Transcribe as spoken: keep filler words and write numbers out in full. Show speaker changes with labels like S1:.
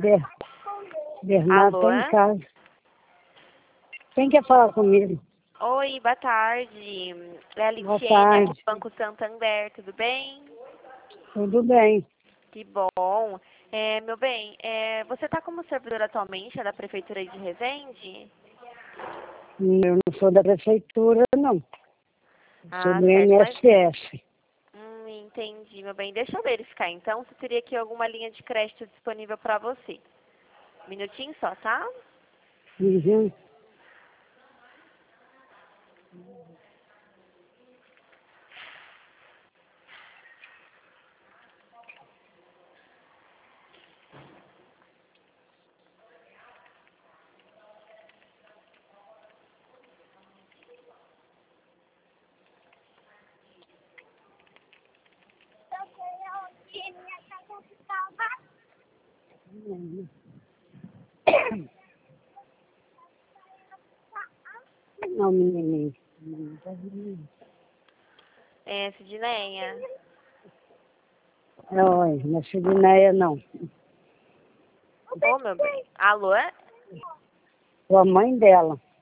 S1: Ber... Bernardo
S2: Alô?
S1: tá em casa. Quem quer falar comigo?
S2: Oi, boa tarde. É a
S1: Boa
S2: Litiene,
S1: tarde.
S2: aqui do Banco Santander, tudo bem?
S1: Tudo bem.
S2: Que bom. É, meu bem, é, você está como servidor atualmente é da Prefeitura de Resende?
S1: Eu não sou da prefeitura, não. Sou
S2: Ah,
S1: do
S2: certo, mas...
S1: I N S S.
S2: Hum, entendi, meu bem. Deixa eu verificar, então, se teria aqui alguma linha de crédito disponível para você. Um minutinho só, tá?
S1: Uhum. Não, menininho. Não tá dormindo.
S2: É, Sidneia.
S1: Oi, não é Sidneia, não.
S2: Ô, meu bem. Alô?
S1: Sou a mãe dela.